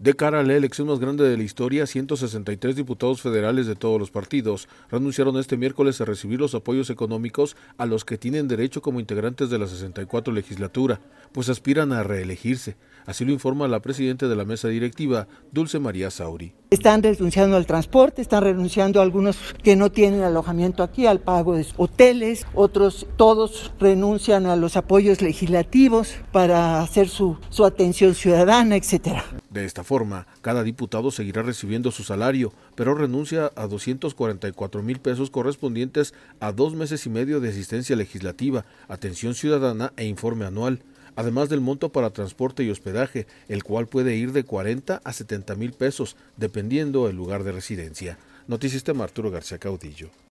De cara a la elección más grande de la historia, 163 diputados federales de todos los partidos renunciaron este miércoles a recibir los apoyos económicos a los que tienen derecho como integrantes de la 64 legislatura, pues aspiran a reelegirse. Así lo informa la presidenta de la mesa directiva, Dulce María Sauri. Están renunciando al transporte, están renunciando a algunos que no tienen alojamiento aquí, al pago de hoteles, otros todos renuncian a los apoyos legislativos para hacer su atención ciudadana, etcétera. De esta forma, cada diputado seguirá recibiendo su salario, pero renuncia a 244,000 pesos correspondientes a 2 meses y medio de asistencia legislativa, atención ciudadana e informe anual, además del monto para transporte y hospedaje, el cual puede ir de 40 a 70,000 pesos, dependiendo el lugar de residencia. Noticistema Arturo García Caudillo.